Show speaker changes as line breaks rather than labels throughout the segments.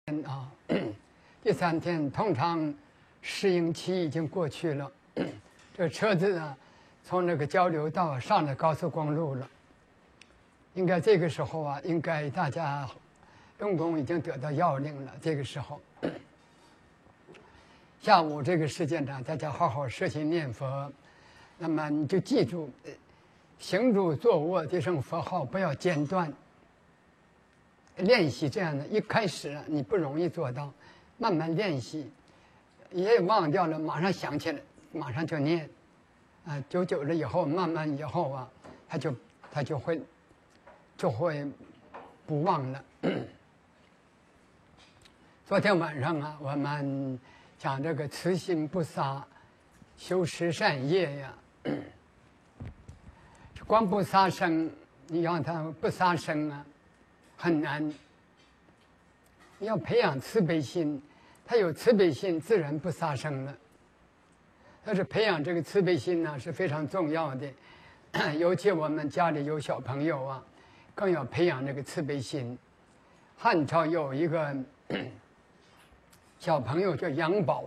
啊，第3天通常适应期已经过去了，这车子啊从那个交流道上了高速公路了。应该这个时候啊，应该大家用功已经得到要领了。这个时候，下午这个时间呢，大家好好学习念佛。那么你就记住，行住坐卧这声佛号不要间断。练习这样的，一开始你不容易做到，慢慢练习，也忘掉了，马上想起来，马上就念，啊，久了以后，慢慢以后啊，他就会不忘了。昨天晚上啊，我们讲这个慈心不杀，修十善业呀，光不杀生，你让他不杀生啊。很难，你要培养慈悲心，他有慈悲心，自然不杀生了。但是培养这个慈悲心呢是非常重要的，尤其我们家里有小朋友啊，更要培养这个慈悲心。汉朝有一个小朋友叫杨宝，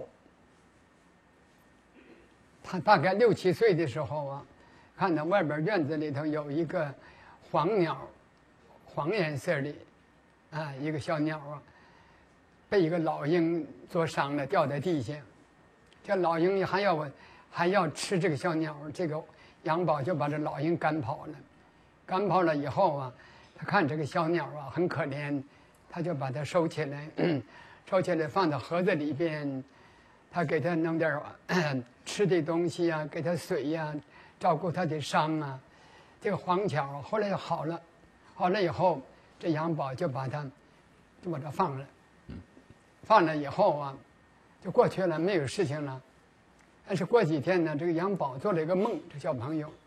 他大概6、7岁的时候啊，看到外边院子里头有一个黄鸟。黄颜色的，啊，一个小鸟啊，被一个老鹰灼伤了，掉在地下。这老鹰还要吃这个小鸟，这个杨宝就把这老鹰赶跑了。赶跑了以后啊，他看这个小鸟啊很可怜，他就把它收起来，收起来放到盒子里边。他给它弄点吃的东西啊，给它水呀，照顾它的伤啊。这个黄鸟后来好了。好了以后，这杨宝就把它放了，放了以后啊，就过去了，没有事情了。但是过几天呢，这个杨宝做了一个梦，这小朋友，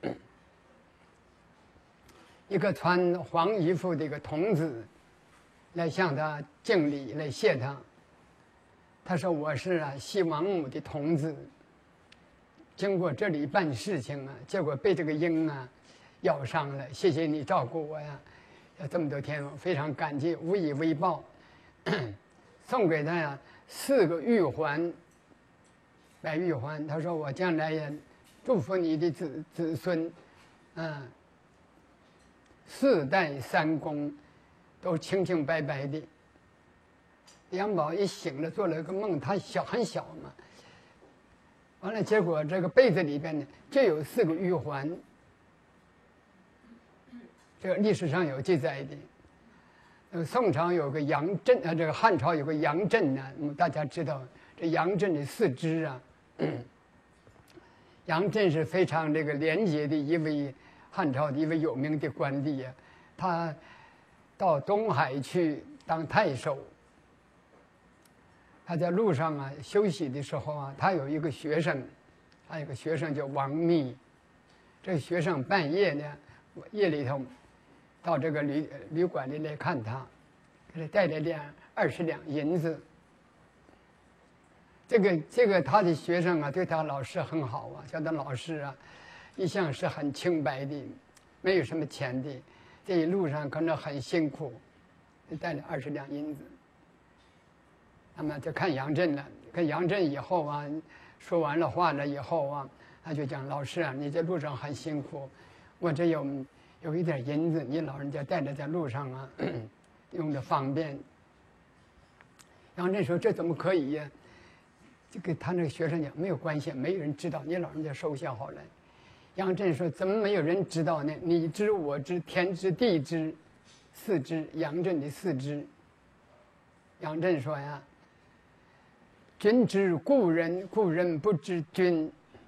一个穿黄衣服的一个童子来向他敬礼，来谢他。他说：“我是西王母的童子，经过这里办事情啊，结果被这个鹰啊咬伤了，谢谢你照顾我呀。”这么多天，我非常感激，无以为报，送给他呀4个玉环，白玉环。他说：“我将来也祝福你的子孙，4代3公都清清白白的。”杨宝一醒了，做了个梦，他很小嘛，完了，结果这个被子里边呢就有4个玉环。这个历史上有记载的，宋朝有个杨震这个汉朝有个杨震呢，大家知道这杨震的4肢啊，杨震是非常这个廉洁的一位汉朝的一位有名的官吏啊，他到东海去当太守，他在路上啊休息的时候啊，他有一个学生叫王密，这个学生半夜呢，夜里头。到这个旅馆里来看他，给他带了20两银子。这个他的学生啊，对他老师很好啊，叫他老师啊，一向是很清白的，没有什么钱的。这一路上可能很辛苦，带了20两银子。那么就看杨震了，看杨震以后啊，说完了话了以后啊，他就讲：“老师啊，你这路上很辛苦，我这有一点银子，你老人家带着在路上啊，用着方便。”杨震说：“这怎么可以呀？”就给他那个学生讲：“没有关系，没有人知道，你老人家收下好了。”杨震说：“怎么没有人知道呢？你知我知，天知地知，4知，杨震的4知。”杨震说呀：“君知故人，故人不知君。”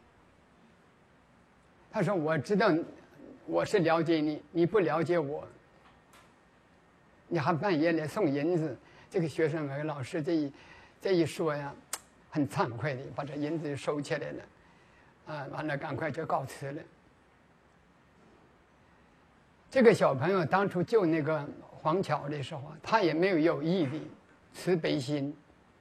他说：“我知道。”我是了解你，你不了解我。你还半夜来送银子，这个学生和老师这一说呀，很惭愧的把这银子收起来了，完了赶快就告辞了。这个小朋友当初救那个黄巧的时候，他也没有有意的慈悲心。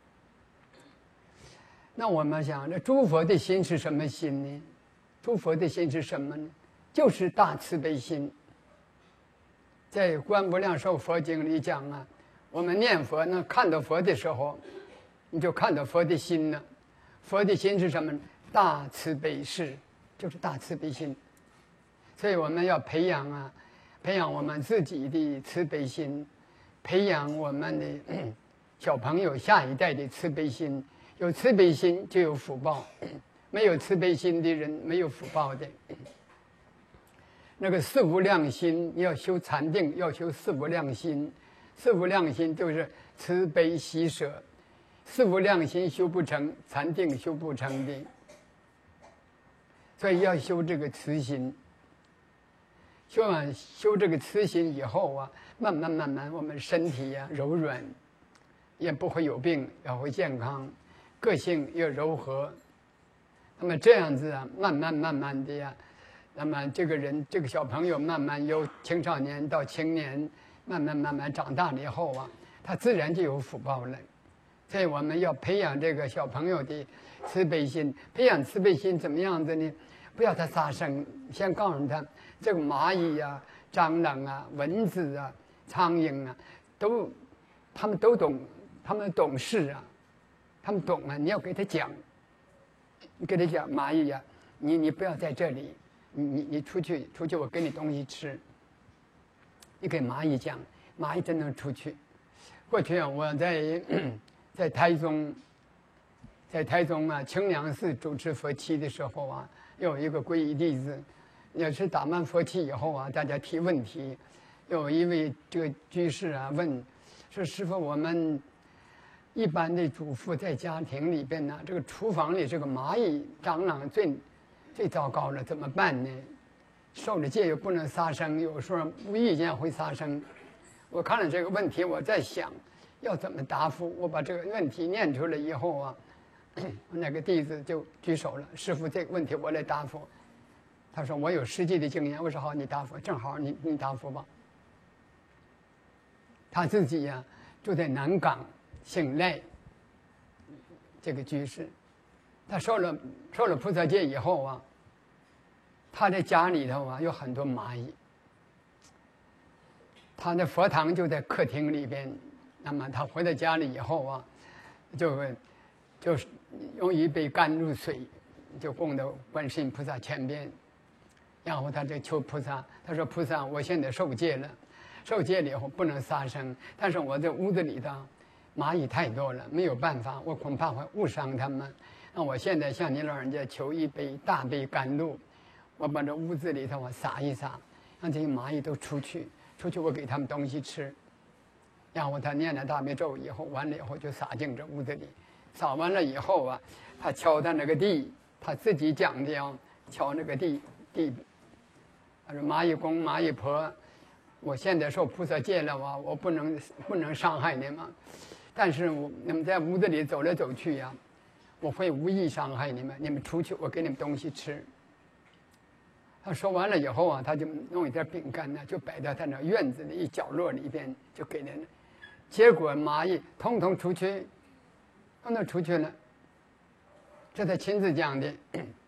那我们想，这诸佛的心是什么心呢？诸佛的心是什么呢？就是大慈悲心。在《观无量寿佛经》里讲啊， 我们念佛呢，看到佛的时候，你就看到佛的心了。佛的心是什么？大慈悲是，就是大慈悲心。所以我们要培养我们自己的慈悲心，培养我们的小朋友下一代的慈悲心。有慈悲心就有福报，没有慈悲心的人没有福报的。那个四无量心，你要修禅定，要修四无量心。四无量心就是慈悲喜舍，四无量心修不成，禅定修不成的。所以要修这个慈心。修这个慈心以后啊，慢慢，我们身体柔软，也不会有病，也会健康，个性也柔和。那么这样子慢慢的那么这个小朋友慢慢由青少年到青年，慢慢长大了以后他自然就有福报了。所以我们要培养这个小朋友的慈悲心。培养慈悲心怎么样子呢？不要他杀生，先告诉他，这个蚂蚁蟑螂蚊子苍蝇他们都懂，他们懂事他们懂你要给他讲，你给他讲，蚂蚁你不要在这里，你出去，我给你东西吃。你给蚂蚁讲，蚂蚁真能出去。过去我在台中清凉寺主持佛七的时候有一个皈依弟子，也是打完佛七以后大家提问题，有一位这个居士问说：“师父，我们一般的主妇在家庭里边这个厨房里这个蚂蚁蟑螂最糟糕了，怎么办呢？受了戒又不能杀生，有时候无意间会杀生。”我看了这个问题，我在想要怎么答复。我把这个问题念出来以后那个弟子就举手了：“师父，这个问题我来答复。”他说：“我有实际的经验。”我说：“好，你答复，正好你答复吧。”他自己住在南港，姓赖，这个居士，他受了菩萨戒以后他在家里头有很多蚂蚁。他的佛堂就在客厅里边，那么他回到家里以后就是用一杯甘露水就供到观世音菩萨前边，然后他就求菩萨，他说：“菩萨，我现在受戒了，受戒了以后不能杀生，但是我这屋子里头蚂蚁太多了，没有办法，我恐怕会误伤他们。那我现在向你老人家求一杯大杯甘露，我把这屋子里头撒一撒，让这些蚂蚁都出去，我给他们东西吃。”然后他念了大悲咒以后，完了以后就撒进这屋子里，撒完了以后他敲他那个地，他自己讲的敲那个地，他说：“蚂蚁公、蚂蚁婆，我现在受菩萨戒了我不能伤害你们，但是你们在屋子里走来走去我会无意伤害你们，你们出去，我给你们东西吃。”他说完了以后他就弄一点饼干就摆在他那院子的一角落里边，就给人。结果蚂蚁通通出去了，这他亲自讲的。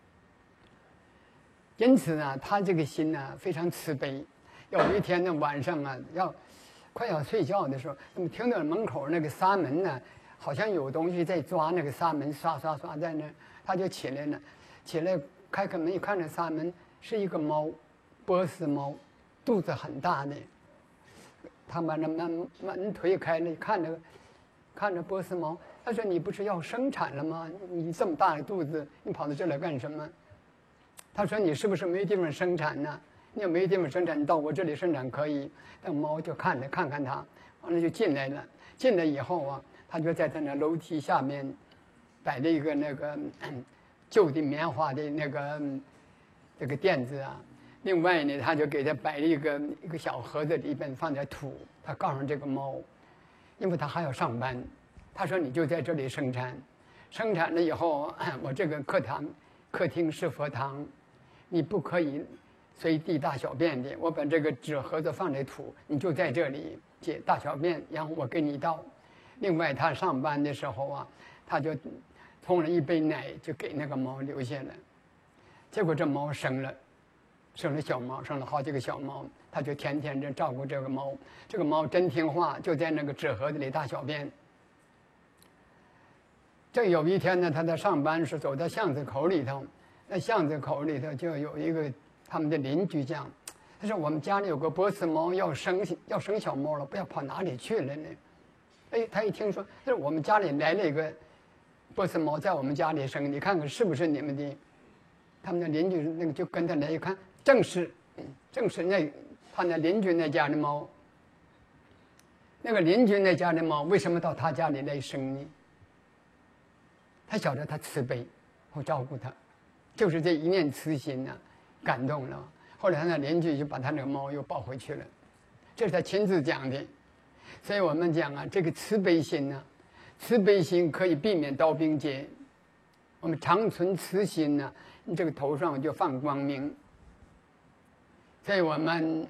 因此他这个心非常慈悲。有一天晚上快要睡觉的时候，怎么听到门口那个纱门好像有东西在抓那个纱门，刷在那，他就起来了，开门一看，那纱门是一个猫，波斯猫，肚子很大的。他把那门推开了，看着波斯猫，他说：“你不是要生产了吗？你这么大的肚子，你跑到这来干什么？”他说：“你是不是没地方生产呢？你要没地方生产，你到我这里生产可以。”那猫就看看他，完了就进来了。进来以后他就在他那楼梯下面摆了一个那个旧的棉花的这个垫子另外呢，他就给他摆了一个小盒子，里边放点土。他告诉这个猫，因为他还要上班，他说：“你就在这里生产，生产了以后，我这个客厅是佛堂，你不可以随地大小便的。我把这个纸盒子放在土，你就在这里解大小便，然后我给你倒。另外，他上班的时候他就冲了一杯奶，就给那个猫留下了。结果这猫生了小猫，生了好几个小猫。 他就天天的照顾这个猫。这个猫真听话，就在那个纸盒子里大小便。这有一天呢，他在上班时走到巷子口里头，那巷子口里头就有一个他们的邻居讲，他说我们家里有个波斯猫要生小猫了，不要跑哪里去了呢？哎，他一听说，他说我们家里来了一个波斯猫在我们家里生，你看看是不是你们的？他们的邻居那个就跟他来一看，正是那他那邻居那家的猫。那个邻居那家的猫为什么到他家里来生呢？他晓得他慈悲，会照顾他，就是这一念慈心呢，感动了。后来他那邻居就把他那个猫又抱回去了，这是他亲自讲的。所以我们讲啊，这个慈悲心呢，慈悲心可以避免刀兵劫。我们常存慈心呢，你这个头上就放光明。所以我们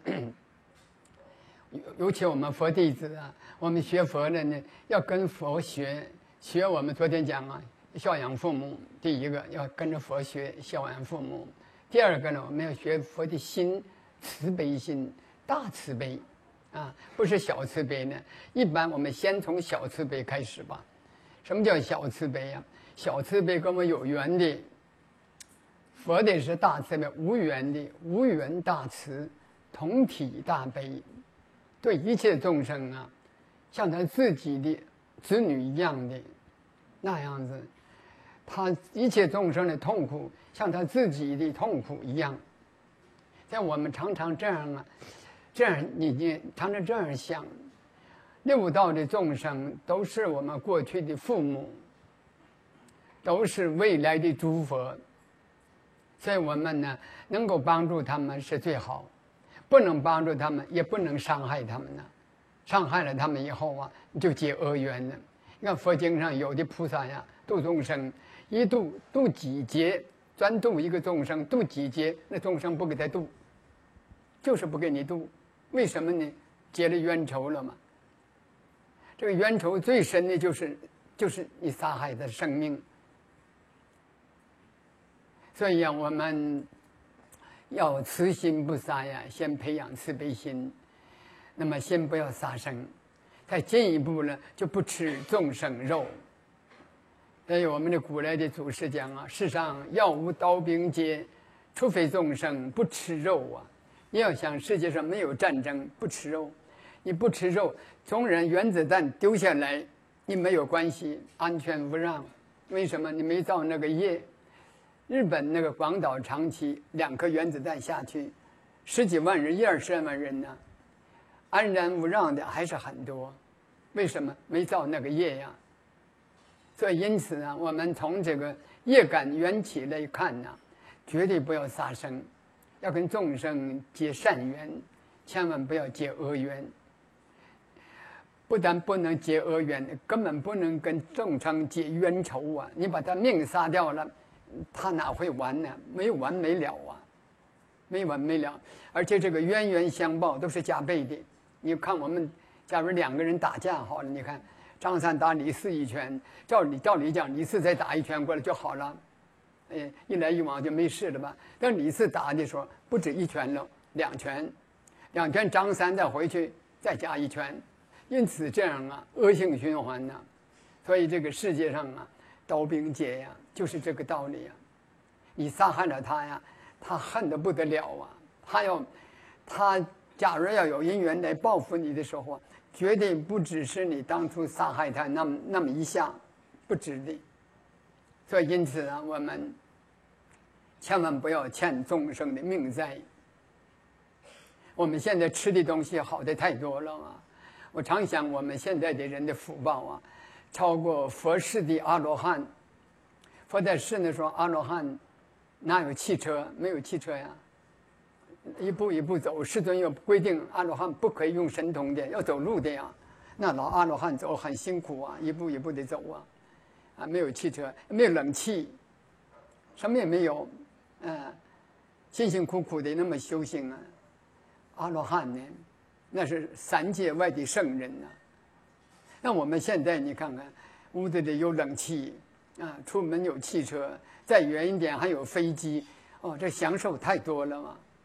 尤其我们佛弟子啊，我们学佛的呢，要跟佛学我们昨天讲啊，孝养父母。第一个要跟着佛学孝养父母，第二个呢，我们要学佛的心，慈悲心，大慈悲啊，不是小慈悲呢。一般我们先从小慈悲开始吧。什么叫小慈悲呀？小慈悲跟我们有缘的，佛的是大慈悲，无缘的无缘大慈，同体大悲，对一切众生啊，像他自己的子女一样的那样子，他一切众生的痛苦像他自己的痛苦一样。像我们常常这样啊，你常常这样想，六道的众生都是我们过去的父母，都是未来的诸佛，所以我们呢能够帮助他们是最好，不能帮助他们也不能伤害他们呢。伤害了他们以后啊，你就结恶缘了。你看佛经上有的菩萨呀，度众生一度几劫，专度一个众生，度几劫，那众生不给他度，就是不给你度。为什么呢？结了冤仇了嘛。这个冤仇最深的就是你杀害他的生命。所以呀，我们要慈心不杀呀，先培养慈悲心。那么先不要杀生，再进一步呢，就不吃众生肉。所以我们的古来的祖师讲啊，世上要无刀兵劫，除非众生不吃肉啊。你要想世界上没有战争，不吃肉，你不吃肉，纵然原子弹丢下来，你没有关系，安全无恙。为什么？你没造那个业。日本那个广岛、长崎2颗原子弹下去，10几万人、12万人呢，安然无恙的还是很多。为什么？没造那个业呀。所以因此呢，我们从这个业感缘起来看呢，绝对不要杀生，要跟众生结善缘，千万不要结恶缘。不但不能结恶缘，根本不能跟众生结冤仇啊！你把他命杀掉了，他哪会完呢？没完没了啊，没完没了。而且这个冤冤相报都是加倍的。你看我们假如2个人打架好了，你看张三打李四一拳，照理讲李四再打一拳过来就好了，一来一往就没事了吧？但李四打的时候不止1拳了，2拳，2拳张三再回去再加1拳，因此这样啊，恶性循环呐。所以这个世界上啊，刀兵劫呀，就是这个道理呀。你杀害了他呀，他恨得不得了啊！他假如要有因缘来报复你的时候，绝对不只是你当初杀害他那么一下，不止的。所以因此啊，我们千万不要欠众生的命债。我们现在吃的东西好的太多了啊！我常想，我们现在的人的福报啊，超过佛世的阿罗汉。佛在世的时候，阿罗汉哪有汽车？没有汽车呀，一步一步走。世尊又规定阿罗汉不可以用神通的，要走路的呀。那老阿罗汉走很辛苦啊，一步一步的走啊，没有汽车，没有冷气，什么也没有，辛辛苦苦的那么修行啊。阿罗汉呢，那是3界外的圣人呐。那我们现在你看看，屋子里有冷气啊，出门有汽车，再远一点还有飞机，哦，这享受太多了嘛。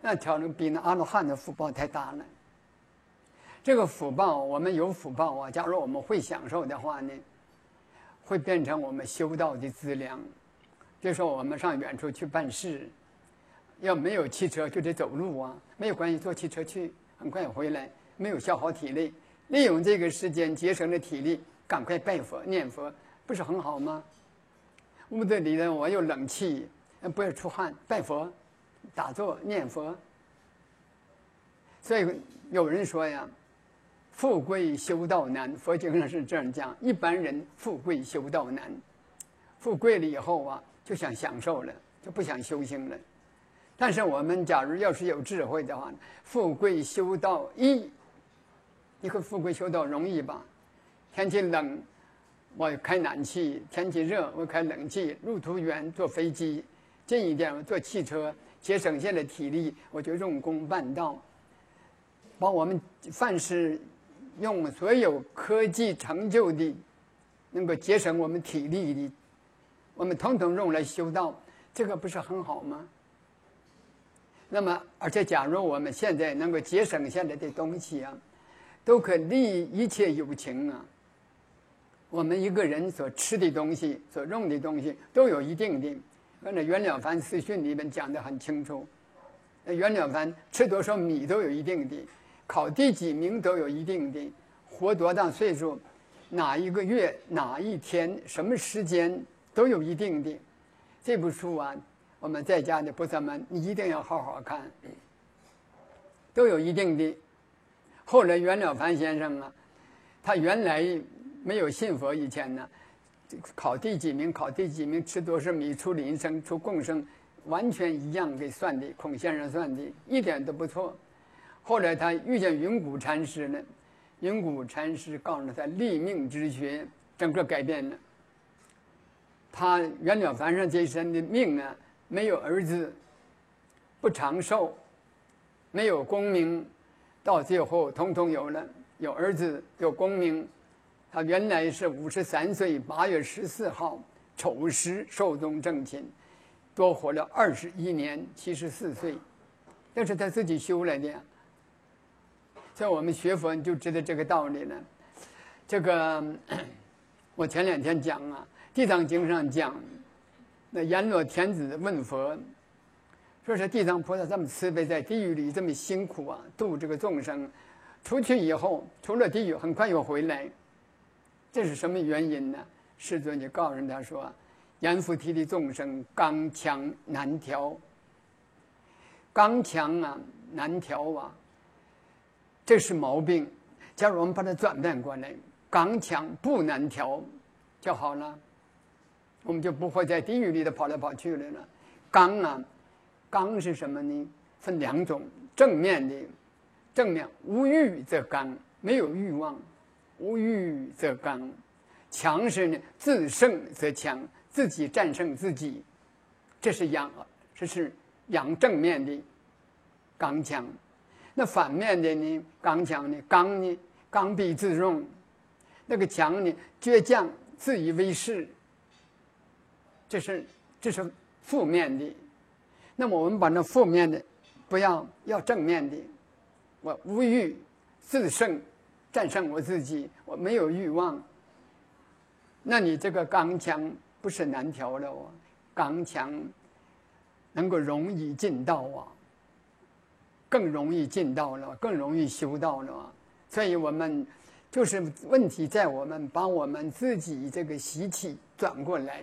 那条路比那阿罗汉的福报太大了。这个福报，我们有福报啊，假如我们会享受的话呢，会变成我们修道的资粮。就说我们上远处去办事，要没有汽车就得走路啊，没有关系，坐汽车去，很快回来，没有消耗体力，利用这个时间节省了体力，赶快拜佛念佛，不是很好吗？屋子里呢，我有冷气，不要出汗，拜佛、打坐、念佛。所以有人说呀，富贵修道难，佛经上是这样讲，一般人富贵修道难，富贵了以后啊，就想享受了，就不想修行了。但是我们假如要是有智慧的话，富贵修道易，你看富贵修道容易吧？天气冷，我开暖气；天气热，我开冷气。路途远，坐飞机；近一点，我坐汽车，节省下的体力，我就用功办道。把我们凡是用所有科技成就的，能够节省我们体力的，我们统统用来修道，这个不是很好吗？那么，而且假如我们现在能够节省下来的东西啊，都可利一切有情啊。我们一个人所吃的东西、所用的东西都有一定的。那袁了凡四训里面讲得很清楚，袁了凡吃多少米都有一定的，考第几名都有一定的，活多大岁数，哪一个月、哪一天、什么时间都有一定的。这部书啊，我们在家的菩萨们，你一定要好好看，都有一定的。后来袁了凡先生啊，他原来没有信佛以前呢，考第几名，考第几名，吃多少米，出林生，出共生，完全一样给算的，孔先生算的，一点都不错。后来他遇见云谷禅师了，云谷禅师告诉他立命之学，整个改变了。他袁了凡上这一生的命啊，没有儿子，不长寿，没有功名，到最后统统有了，有儿子，有功名。他原来是53岁8月14号丑时寿终正寝，多活了21年，74岁，这是他自己修来的呀。所以我们学佛就知道这个道理了。这个我前2天讲啊，《地藏经》上讲，那阎罗天子问佛，说是地藏菩萨这么慈悲，在地狱里这么辛苦啊，度这个众生，出去以后出了地狱很快又回来，这是什么原因呢？世尊就告诉他说，阎浮提的众生刚强难调，刚强啊难调啊，这是毛病。假如我们把它转变过来，刚强不难调就好了，我们就不会在地狱里头跑来跑去了。刚啊，刚是什么呢？分2种，正面的，正面无欲则刚，没有欲望，无欲则刚。强是呢，自胜则强，自己战胜自己，这是阳正面的刚强。那反面的呢，刚强呢，刚呢刚愎自用，那个强呢倔强自以为是，这是负面的。那么我们把那负面的不要正面的，我无欲自胜，战胜我自己，我没有欲望。那你这个刚强不是难调了哦，刚强能够容易进道啊，更容易进道了，更容易修道了。所以我们就是问题在我们把我们自己这个习气转过来，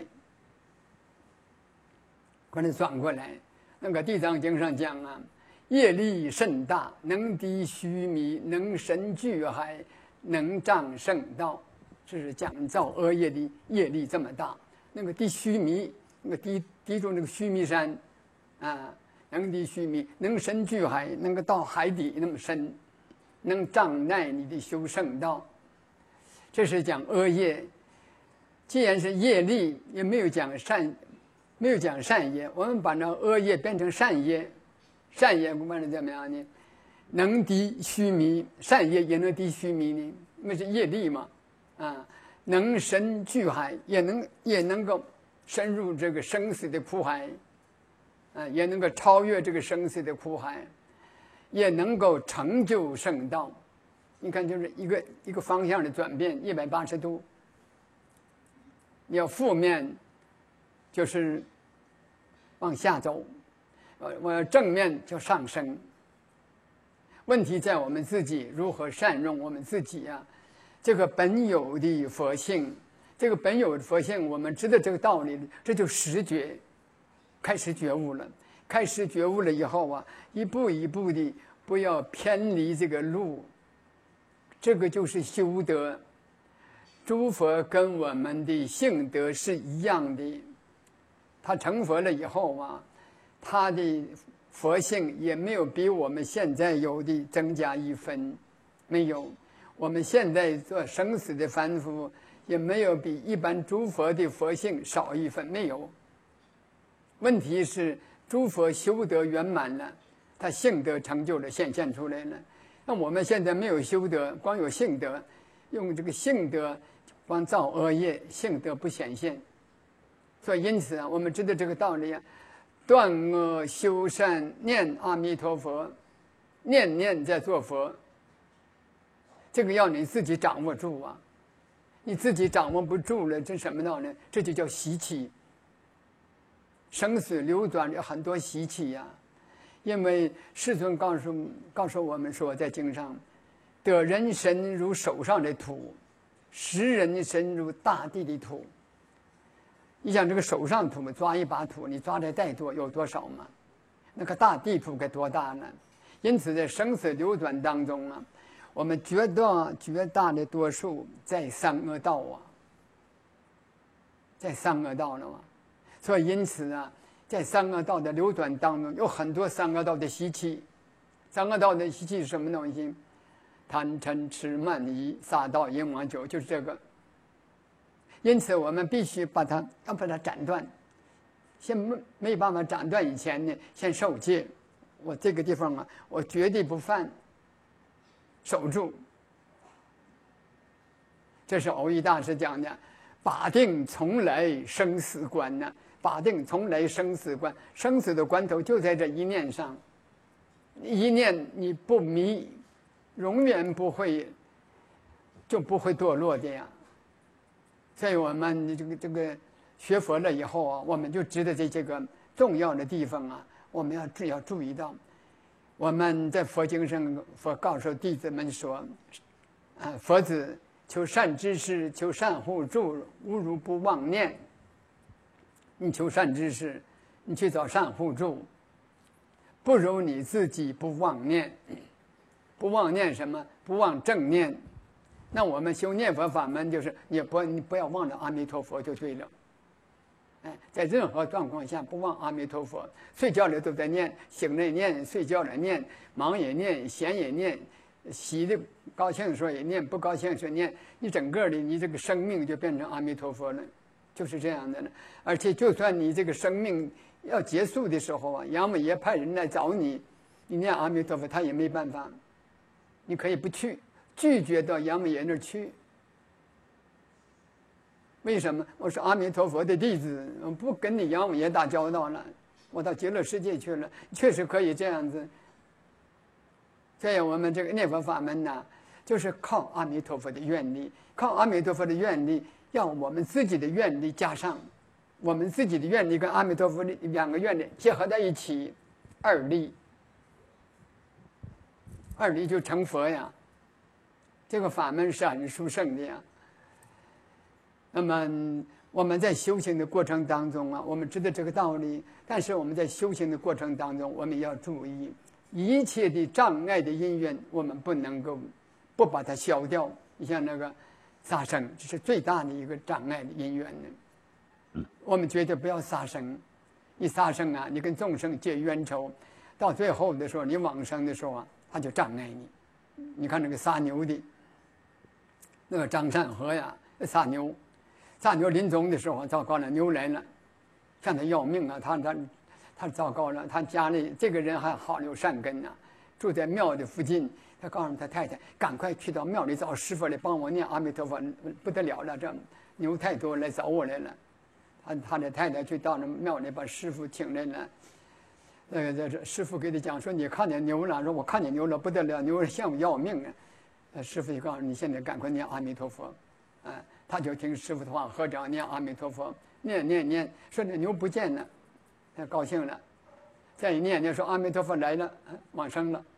把它转过来。那个《地藏经》上讲啊，业力甚大，能敌须弥，能神巨海，能障圣道。这是讲造恶业的业力这么大。那个敌须弥，那个敌住那个须弥山啊，能敌须弥，能深巨海，能够到海底那么深，能障碍你的修圣道。这是讲恶业。既然是业力，也没有讲善业，我们把那恶业变成善业，善业不管是怎么样呢？能敌须弥，善业也能敌须弥呢，那是业力嘛。啊，能深巨海，也能够深入这个生死的苦海，啊，也能够超越这个生死的苦海。 也能够成就圣道。你看，就是一个方向的转变，180度。你要负面，就是往下走；我要正面就上升。问题在我们自己如何善用我们自己啊，这个本有的佛性，这个本有的佛性，我们知道这个道理，这就实觉，开始觉悟了。开始觉悟了以后啊，一步一步的不要偏离这个路，这个就是修德。诸佛跟我们的性德是一样的，他成佛了以后啊，他的佛性也没有比我们现在有的增加1分，没有。我们现在做生死的凡夫，也没有比一般诸佛的佛性少1分，没有。问题是诸佛修德圆满了，他性德成就了，显现出来了。那我们现在没有修德，光有性德，用这个性德光造恶业，性德不显现。所以因此啊，我们知道这个道理啊，断恶修善，念阿弥陀佛，念念在做佛。这个要你自己掌握住啊，你自己掌握不住了，这什么道理？这就叫习气。生死流转有很多习气呀，因为世尊告诉我们说，在经上，得人身如手上的土，识人身如大地的土。你想这个手上土，抓一把土，你抓的再多有多少嘛？那个大地土该多大呢？因此在生死流转当中啊，我们绝大的多数在三恶道啊，在三恶道了嘛。所以因此啊，在三恶道的流转当中，有很多三恶道的习气。三恶道的习气是什么东西？贪嗔痴慢疑杀盗淫妄酒，就是这个。因此我们必须要把它斩断。先没办法斩断以前呢，先受戒。我这个地方啊，我绝对不犯，守住。这是蕅益大师讲的，把定从来生死关呢。把定从来生死关，生死的关头就在这一念上。一念你不迷，永远不会堕落的呀。所以我们这个学佛了以后啊，我们就知道这个重要的地方啊，我们要注意到。我们在佛经上，佛告诉弟子们说，佛子求善知识，求善护助，勿如不妄念。你求善知识，你去找善护助，不如你自己不妄念。不妄念什么？不忘正念。那我们修念佛法门，就是你不要忘了阿弥陀佛就对了。在任何状况下不忘阿弥陀佛，睡觉里都在念，醒了念，睡觉了念，忙也念，闲也念，喜的高兴的时候也念，不高兴的时候念，你整个的你这个生命就变成阿弥陀佛了。就是这样的了。而且就算你这个生命要结束的时候啊，阎王爷派人来找你，你念阿弥陀佛，他也没办法。你可以不去，拒绝到阎王爷那儿去。为什么？我是阿弥陀佛的弟子，我不跟你阎王爷打交道了，我到极乐世界去了，确实可以这样子。所以我们这个念佛法门呢，就是靠阿弥陀佛的愿力，靠阿弥陀佛的愿力。要我们自己的愿力加上，我们自己的愿力跟阿弥陀佛的两个愿力结合在一起，二力就成佛呀。这个法门是很殊胜的呀。那么我们在修行的过程当中啊，我们知道这个道理，但是我们在修行的过程当中，我们要注意一切的障碍的因缘，我们不能够不把它消掉。你像那个杀生，这是最大的一个障碍的因缘呢。我们绝对不要杀生，一杀生啊，你跟众生结冤仇，到最后的时候，你往生的时候啊，他就障碍你。你看那个杀牛的，那个张善和呀，杀牛临终的时候，糟糕了，牛来了，向他要命啊，他糟糕了，他家里这个人还好有善根啊，住在庙的附近。他告诉他太太，赶快去到庙里找师傅来帮我念阿弥陀佛，不得了了，这牛太多来找我来了。他的太太去到那庙里把师傅请来了， 这师傅给他讲说，你看见牛了？说我看见牛了，不得了，牛像我要命啊！师傅就告诉你，现在赶快念阿弥陀佛，他就听师傅的话，合掌念阿弥陀佛，念，说这牛不见了，他高兴了，再一念说阿弥陀佛来了，往生了。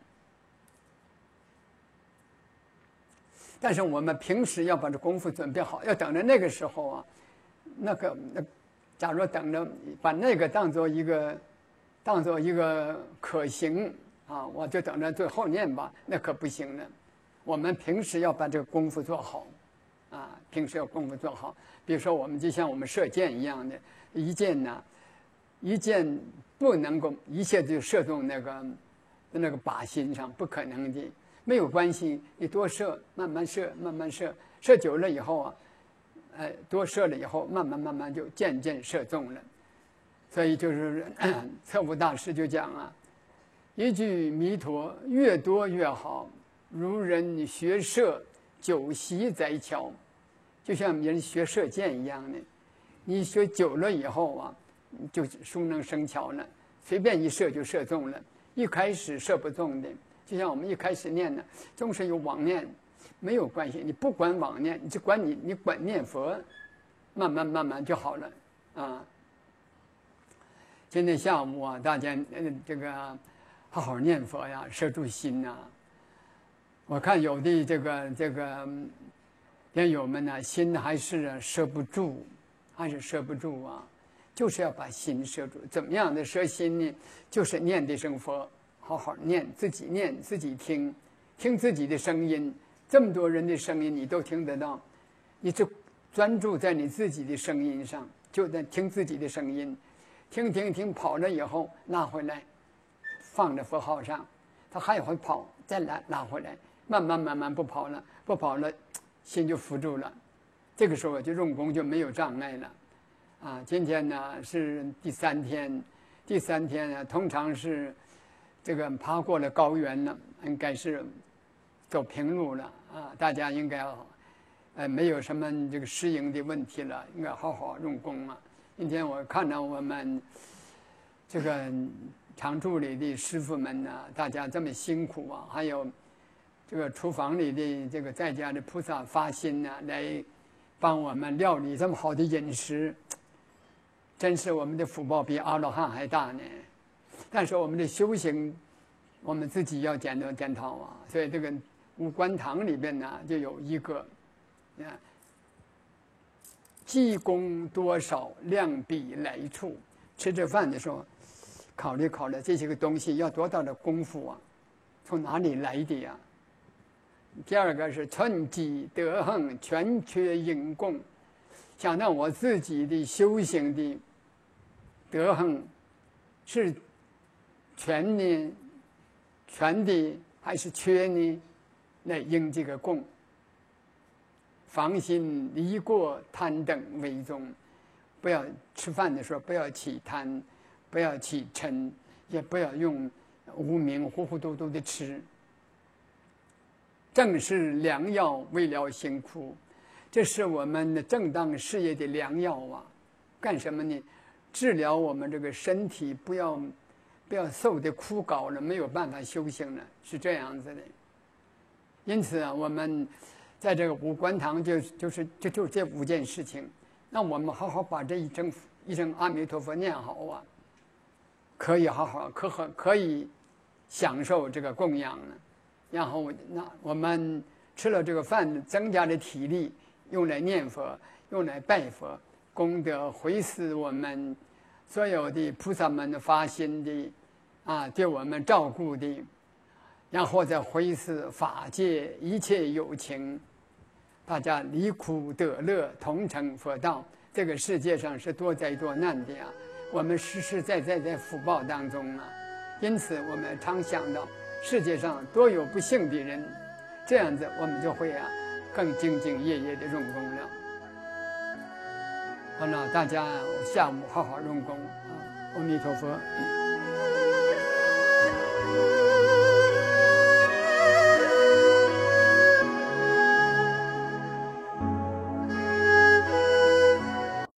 但是我们平时要把这功夫准备好，要等着那个时候啊，假如等着把那个当做一个可行啊，我就等着最后念吧，那可不行了。我们平时要把这个功夫做好，平时要功夫做好。比如说我们就像我们射箭一样的，一箭不能够一下子就射中那个靶心上，不可能的。没有关系，你多射，慢慢射，射久了以后啊，多射了以后，慢慢就渐渐射中了。所以就是测悟大师就讲啊，一句弥陀越多越好，如人学射，久习在桥，就像人学射箭一样的，你学久了以后啊，就熟能生巧了，随便一射就射中了。一开始射不中的，就像我们一开始念呢，总是有妄念，没有关系，你不管妄念，你就管你管念佛，慢慢就好了啊。今天下午啊，大家这个好好念佛呀，摄住心呐。我看有的这个莲友们呢，心还是摄不住，啊，就是要把心摄住。怎么样的摄心呢？就是念这声佛，好好念，自己听自己的声音。这么多人的声音你都听得到，你就专注在你自己的声音上，就在听自己的声音。听跑了以后拿回来，放在佛号上，他还会跑，再拿回来，慢慢不跑了，心就扶住了。这个时候就用功就没有障碍了，啊，今天呢是第三天呢，通常是这个爬过了高原了，应该是走平路了啊，大家应该没有什么这个适应的问题了，应该好好用功啊。今天我看到我们这个常住里的师傅们呢，大家这么辛苦啊，还有这个厨房里的这个在家的菩萨发心呢，来帮我们料理这么好的饮食，真是我们的福报比阿罗汉还大呢。但是我们的修行，我们自己要检讨啊。所以这个五观堂里边呢，就有一个积功多少，量比来处。吃这饭的时候，考虑这些个东西要多大的功夫啊？从哪里来的呀？第二个是寸己德行，全缺因供。想到我自己的修行的德行是全的还是缺呢？来应这个供。防心离过贪等为重，不要吃饭的时候不要起贪，不要起嗔，也不要用无名糊涂的吃。正是良药，为了辛苦，这是我们的正当事业的良药啊！干什么呢？治疗我们这个身体，不要受的枯槁了，没有办法修行了，是这样子的。因此啊，我们在这个五观堂就是这五件事情，那我们好好把这一声阿弥陀佛念好啊，可以可以享受这个供养了。然后那我们吃了这个饭，增加的体力，用来念佛，用来拜佛，功德回施我们所有的菩萨们的发心的对我们照顾的，然后再回施法界一切有情。大家离苦得乐，同成佛道。这个世界上是多灾多难的呀，我们实实在在福报当中啊。因此，我们常想到世界上多有不幸的人，这样子我们就会更兢兢业业的用功了。好了，大家下午好好用功啊！阿弥陀佛。